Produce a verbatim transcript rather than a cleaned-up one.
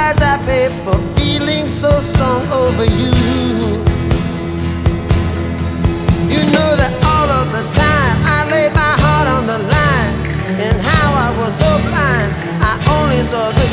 price I pay for feeling so strong over you. You know that all of the time I laid my heart on the line, and how I was so blind, I only saw the